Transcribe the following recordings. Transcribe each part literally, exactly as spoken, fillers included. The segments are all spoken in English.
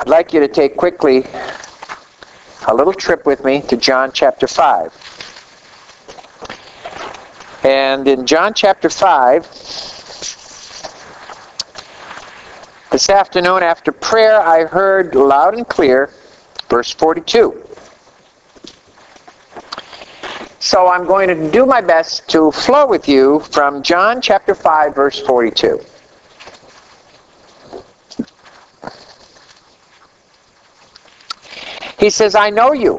I'd like you to take quickly a little trip with me to John chapter five. And in John chapter five, this afternoon after prayer, I heard loud and clear verse forty-two. So I'm going to do my best to flow with you from John chapter five, verse forty-two. He says, I know you.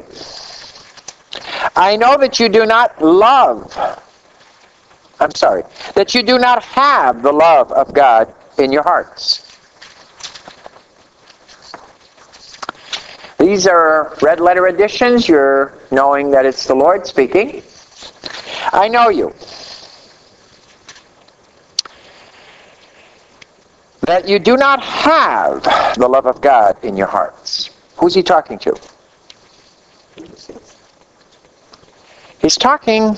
I know that you do not love, I'm sorry, that you do not have the love of God in your hearts. These are red letter editions. You're knowing that it's the Lord speaking. I know you. That you do not have the love of God in your hearts. Who's he talking to? He's talking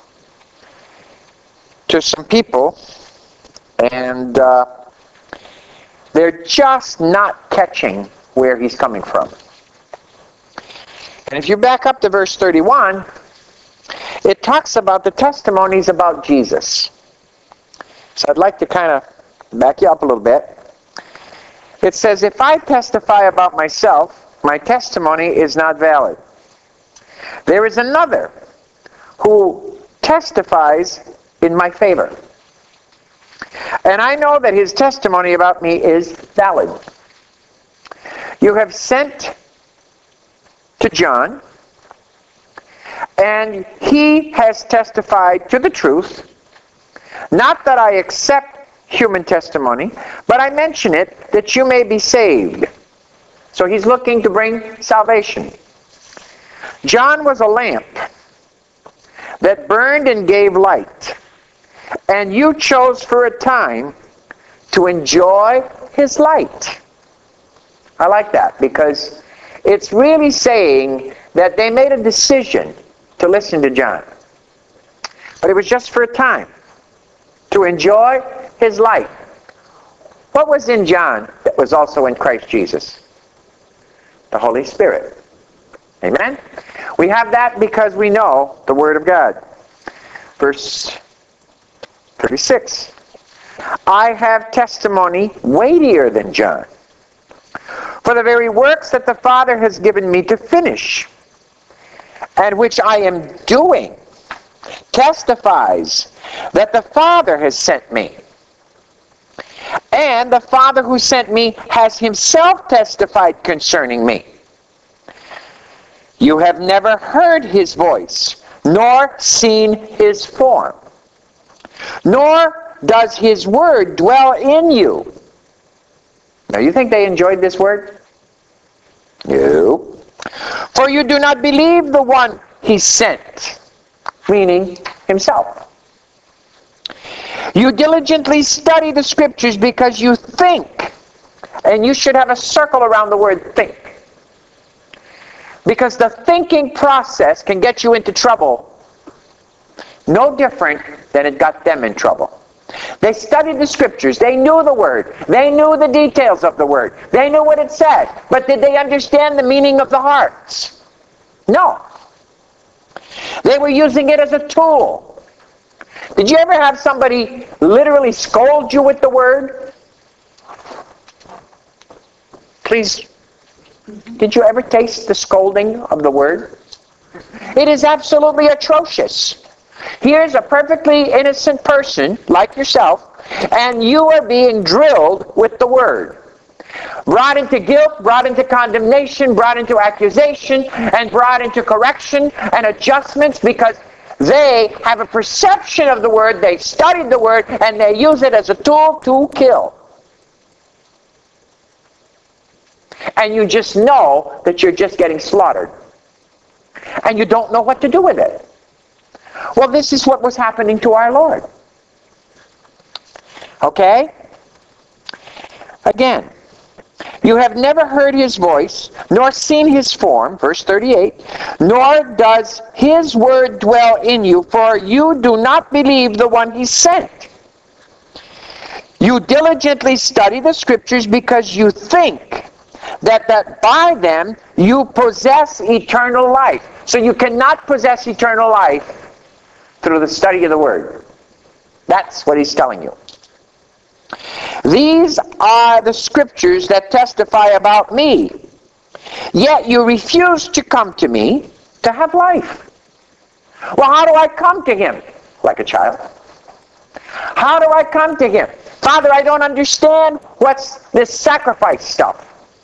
to some people, and uh, they're just not catching where he's coming from. And if you back up to verse thirty-one, it talks about the testimonies about Jesus. So I'd like to kind of back you up a little bit. It says, if I testify about myself, my testimony is not valid. There is another who testifies in my favor. And I know that his testimony about me is valid. You have sent to John, and he has testified to the truth. Not that I accept human testimony, but I mention it that you may be saved. So he's looking to bring salvation. John was a lamp that burned and gave light, and you chose for a time to enjoy his light. I like that, because it's really saying that they made a decision to listen to John. But it was just for a time, to enjoy his light. What was in John that was also in Christ Jesus? The Holy Spirit. Amen? We have that because we know the Word of God. Verse thirty-six. I have testimony weightier than John. For the very works that the Father has given me to finish, and which I am doing, testifies that the Father has sent me. And the Father who sent me has himself testified concerning me. You have never heard his voice, nor seen his form, nor does his word dwell in you. Now, you think they enjoyed this word? No. For you do not believe the one he sent, meaning himself. You diligently study the Scriptures because you think, and you should have a circle around the word think, because the thinking process can get you into trouble no different than it got them in trouble. They studied the Scriptures. They knew the Word. They knew the details of the Word. They knew what it said. But did they understand the meaning of the hearts? No. They were using it as a tool. Did you ever have somebody literally scold you with the Word? Please, did you ever taste the scolding of the Word? It is absolutely atrocious. Here's a perfectly innocent person like yourself, and you are being drilled with the Word. Brought into guilt, brought into condemnation, brought into accusation, and brought into correction and adjustments because they have a perception of the Word, they've studied the Word, and they use it as a tool to kill. And you just know that you're just getting slaughtered. And you don't know what to do with it. Well, this is what was happening to our Lord. Okay? Again, you have never heard his voice, nor seen his form, verse thirty-eight, nor does his word dwell in you, for you do not believe the one he sent. You diligently study the Scriptures because you think that, that by them you possess eternal life. So you cannot possess eternal life through the study of the Word. That's what he's telling you. These are the scriptures that testify about me. Yet you refuse to come to me to have life. Well, how do I come to him? Like a child. How do I come to him? Father, I don't understand what's this sacrifice stuff.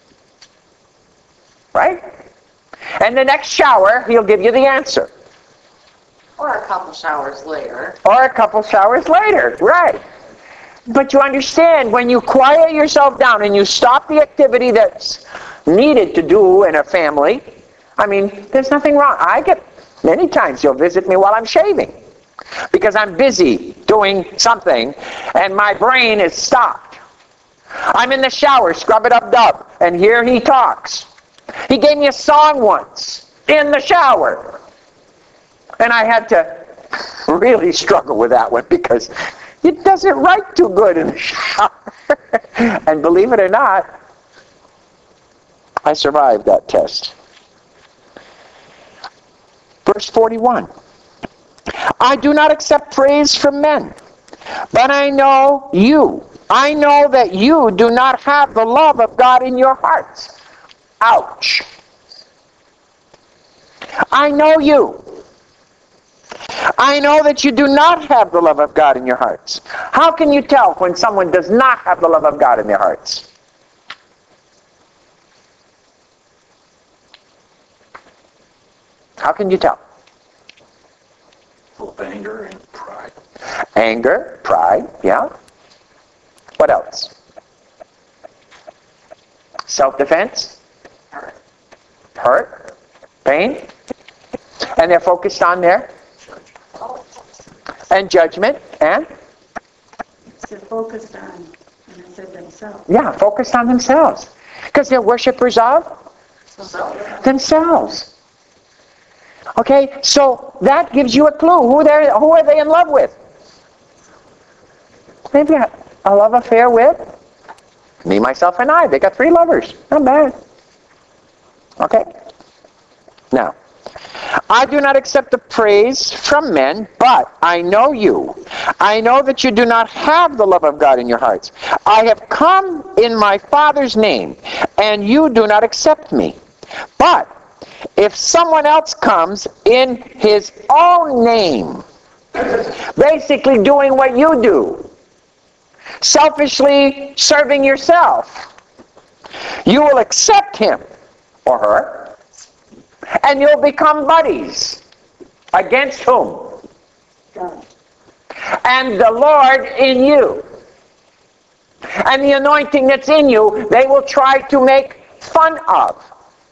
Right? And the next shower, he'll give you the answer. Or a couple showers later. Or a couple showers later, right. But you understand, when you quiet yourself down and you stop the activity that's needed to do in a family, I mean, there's nothing wrong. I get, many times you'll visit me while I'm shaving, because I'm busy doing something and my brain is stopped. I'm in the shower, scrub it up dub, and here he talks. He gave me a song once, in the shower. And I had to really struggle with that one, because it doesn't write too good in the shower. And believe it or not, I survived that test. Verse forty-one. I do not accept praise from men, but I know you. I know that you do not have the love of God in your hearts. Ouch. I know you. I know that you do not have the love of God in your hearts. How can you tell when someone does not have the love of God in their hearts? How can you tell? Full of anger and pride. Anger, pride, yeah. What else? Self-defense? Hurt. Hurt? Pain? And they're focused on their? And judgment, and? They're focused on, and I said themselves. Yeah, focused on themselves. Because they're worshipers of? Themselves. Okay, so that gives you a clue. Who, they're, who are they in love with? They've got a love affair with me, myself, and I. They got three lovers. Not bad. Okay? Now, I do not accept the praise from men, but I know you. I know that you do not have the love of God in your hearts. I have come in my Father's name, and you do not accept me. But if someone else comes in his own name, basically doing what you do, selfishly serving yourself, you will accept him or her, and you'll become buddies. Against whom? God. And the Lord in you. And the anointing that's in you, they will try to make fun of.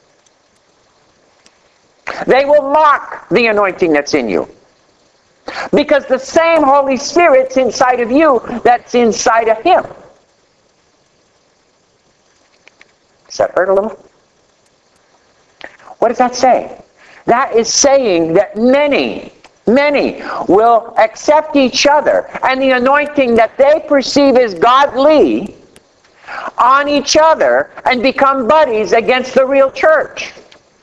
They will mock the anointing that's in you. Because the same Holy Spirit's inside of you that's inside of him. Does that hurt a little? What does that say? That is saying that many, many will accept each other and the anointing that they perceive as godly on each other and become buddies against the real church.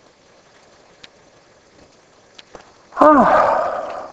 Oh.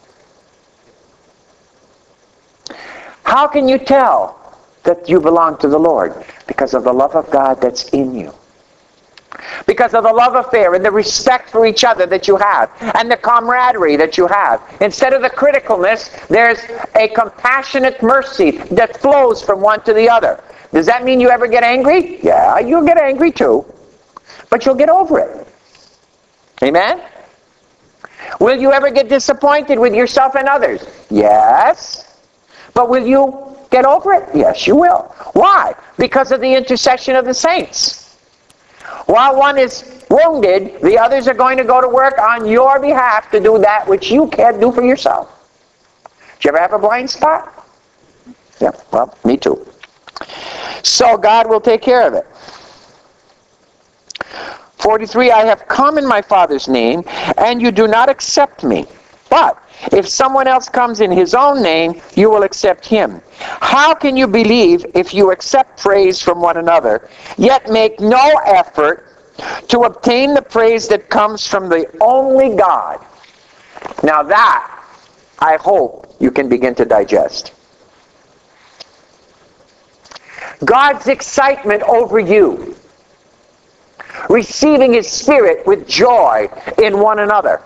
How can you tell that you belong to the Lord? Because of the love of God that's in you. Because of the love affair and the respect for each other that you have, and the camaraderie that you have. Instead of the criticalness, there's a compassionate mercy that flows from one to the other. Does that mean you ever get angry? Yeah, you'll get angry too. But you'll get over it. Amen? Will you ever get disappointed with yourself and others? Yes. But will you get over it? Yes, you will. Why? Because of the intercession of the saints. While one is wounded, the others are going to go to work on your behalf to do that which you can't do for yourself. Did you ever have a blind spot? Yeah, well, me too. So God will take care of it. forty-three, I have come in my Father's name, and you do not accept me. But if someone else comes in his own name, you will accept him. How can you believe if you accept praise from one another, yet make no effort to obtain the praise that comes from the only God? Now that, I hope you can begin to digest. God's excitement over you, receiving his Spirit with joy in one another.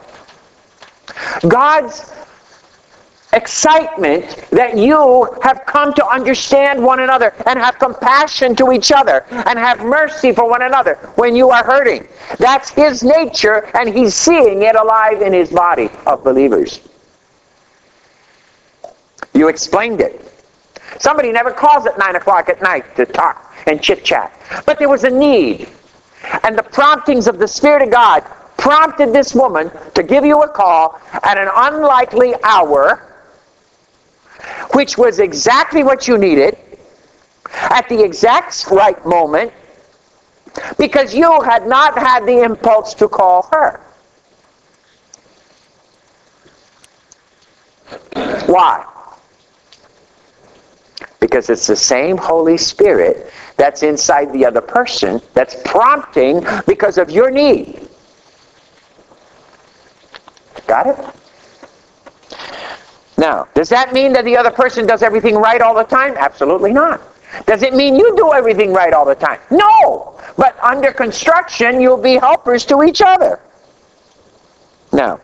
God's excitement that you have come to understand one another and have compassion to each other and have mercy for one another when you are hurting. That's his nature, and he's seeing it alive in his body of believers. You explained it. Somebody never calls at nine o'clock at night to talk and chit-chat. But there was a need. And the promptings of the Spirit of God prompted this woman to give you a call at an unlikely hour, which was exactly what you needed, at the exact right moment, because you had not had the impulse to call her. Why? Because it's the same Holy Spirit that's inside the other person that's prompting because of your need. Got it? Now, does that mean that the other person does everything right all the time? Absolutely not. Does it mean you do everything right all the time? No! But under construction, you'll be helpers to each other. Now,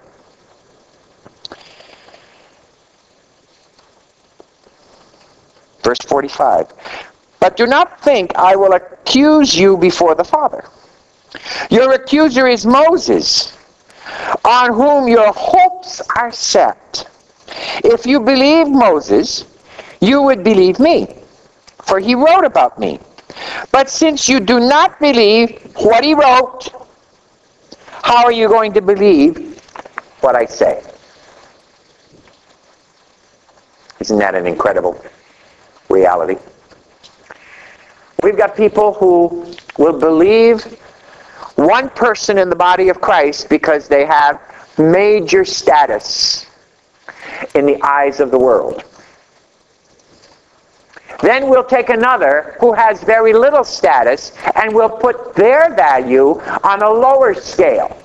verse forty-five. But do not think I will accuse you before the Father. Your accuser is Moses, on whom your hopes are set. If you believe Moses, you would believe me, for he wrote about me. But since you do not believe what he wrote, how are you going to believe what I say? Isn't that an incredible reality? We've got people who will believe one person in the body of Christ because they have major status in the eyes of the world. Then we'll take another who has very little status and we'll put their value on a lower scale.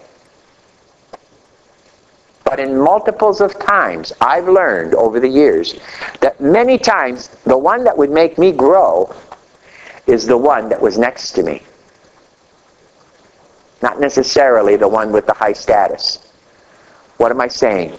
But in multiples of times, I've learned over the years that many times the one that would make me grow is the one that was next to me. Not necessarily the one with the high status. What am I saying?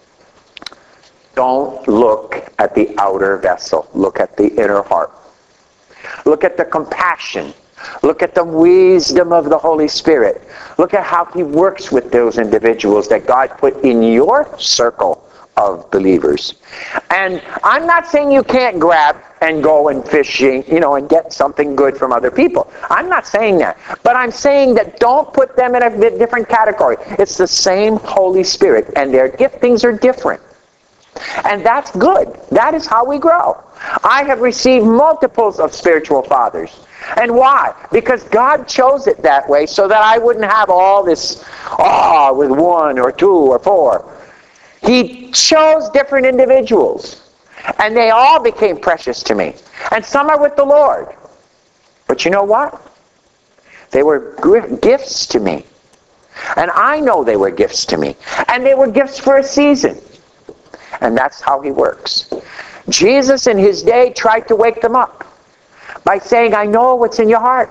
Don't look at the outer vessel. Look at the inner heart. Look at the compassion. Look at the wisdom of the Holy Spirit. Look at how he works with those individuals that God put in your circle of believers. And I'm not saying you can't grab and go and fishing, you know, and get something good from other people. I'm not saying that. But I'm saying that don't put them in a different category. It's the same Holy Spirit, and their giftings are different. And that's good. That is how we grow. I have received multiples of spiritual fathers. And why? Because God chose it that way so that I wouldn't have all this awe with one or two or four. He chose different individuals. And they all became precious to me. And some are with the Lord. But you know what? They were gifts to me. And I know they were gifts to me. And they were gifts for a season. And that's how he works. Jesus in his day tried to wake them up by saying, I know what's in your heart.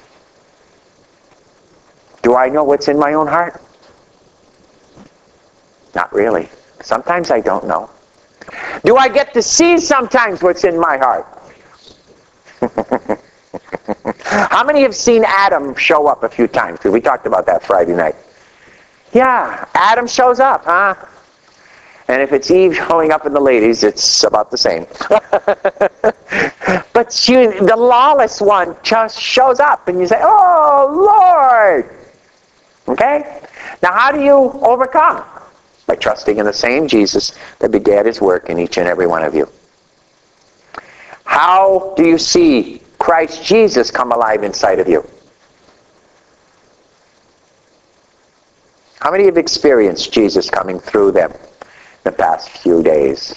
Do I know what's in my own heart? Not really. Sometimes I don't know. Do I get to see sometimes what's in my heart? How many have seen Adam show up a few times? Because we talked about that Friday night. Yeah, Adam shows up, huh? And if it's Eve showing up in the ladies, it's about the same. But she, the lawless one just shows up, and you say, oh, Lord! Okay? Now, how do you overcome? By trusting in the same Jesus that began his work in each and every one of you. How do you see Christ Jesus come alive inside of you? How many have experienced Jesus coming through them the past few days.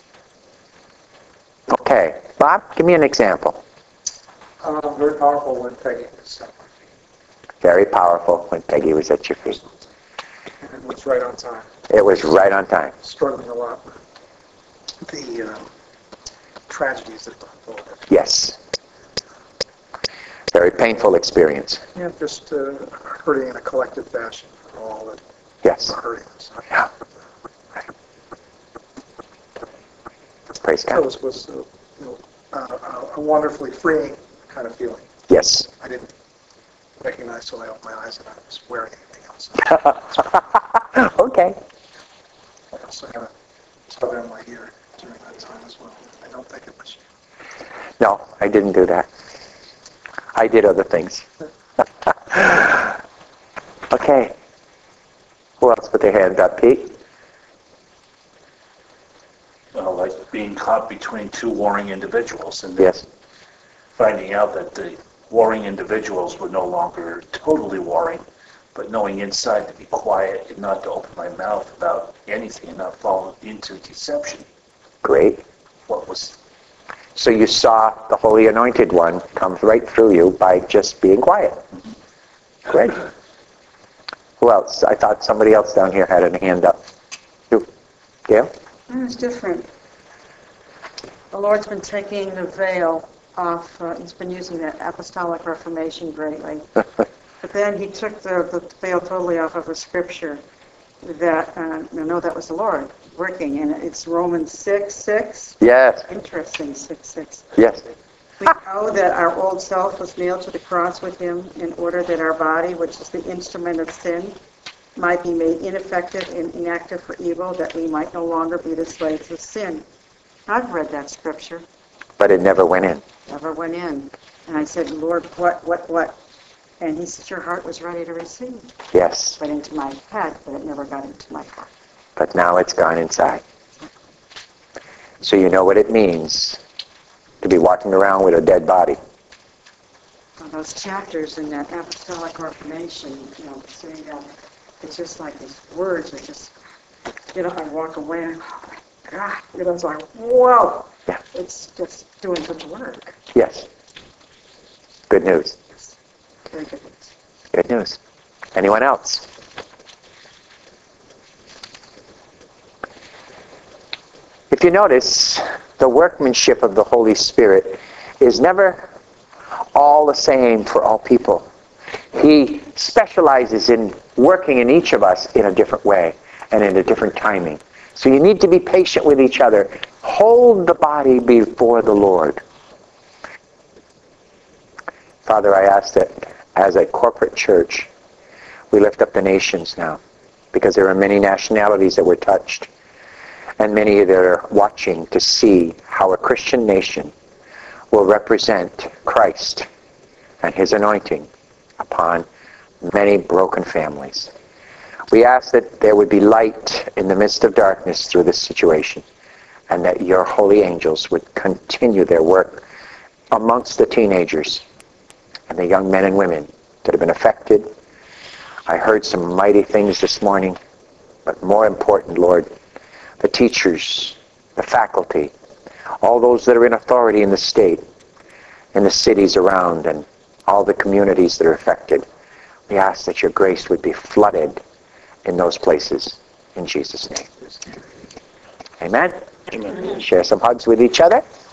Okay, Bob, give me an example. Um, very powerful when Peggy was at my feet. Very powerful when Peggy was at your feet. And it was right on time. It was right on time. Struggling a lot with the um, tragedies that unfolded. Yes. Very painful experience. Yeah, just uh, hurting in a collective fashion for all that Yes. are hurting us. Yeah. Praise That God. was, was uh, you know, uh, a wonderfully freeing kind of feeling. Yes. I didn't recognize till I opened my eyes that I was wearing anything else. Okay. I also had a stub in my ear during that time as well. I don't think it was you. No, I didn't do that. I did other things. Okay. Who else put their hand up, Pete? Well, like being caught between two warring individuals and then Yes. finding out that the warring individuals were no longer totally warring, but knowing inside to be quiet and not to open my mouth about anything and not fall into deception. Great. What was, So you saw the Holy Anointed One come right through you by just being quiet. Great. Who else? I thought somebody else down here had a hand up. You. Gail? It was different. The Lord's been taking the veil off. Uh, he's been using that apostolic reformation greatly. But then he took the, the veil totally off of a scripture that, uh, no, no, that was the Lord working. And it's Romans six six. Yes. Interesting, six six. Yes. We know that our old self was nailed to the cross with him in order that our body, which is the instrument of sin, might be made ineffective and inactive for evil, that we might no longer be the slaves of sin. I've read that scripture, But it never went in. never went in. And I said, Lord, what, what, what? And he said, your heart was ready to receive. Yes. It went into my head, but it never got into my heart. But now it's gone inside. So you know what it means to be walking around with a dead body. Well, those chapters in that apostolic reformation, you know, saying that it's just like these words are just, you know, I walk away and, oh my God, you know, it's like, whoa. Yeah. It's just doing good work. Yes. Good news. Yes. Very good news. Good news. Anyone else? If you notice, the workmanship of the Holy Spirit is never all the same for all people. He specializes in working in each of us in a different way and in a different timing. So you need to be patient with each other. Hold the body before the Lord. Father, I ask that as a corporate church, we lift up the nations now, because there are many nationalities that were touched, and many that are watching to see how a Christian nation will represent Christ and his anointing upon many broken families. We ask that there would be light in the midst of darkness through this situation, and that your holy angels would continue their work amongst the teenagers and the young men and women that have been affected. I heard some mighty things this morning, but more important, Lord, the teachers, the faculty, all those that are in authority in the state, in the cities around, and all the communities that are affected. We ask that your grace would be flooded in those places. In Jesus' name. Amen. Amen. Share some hugs with each other.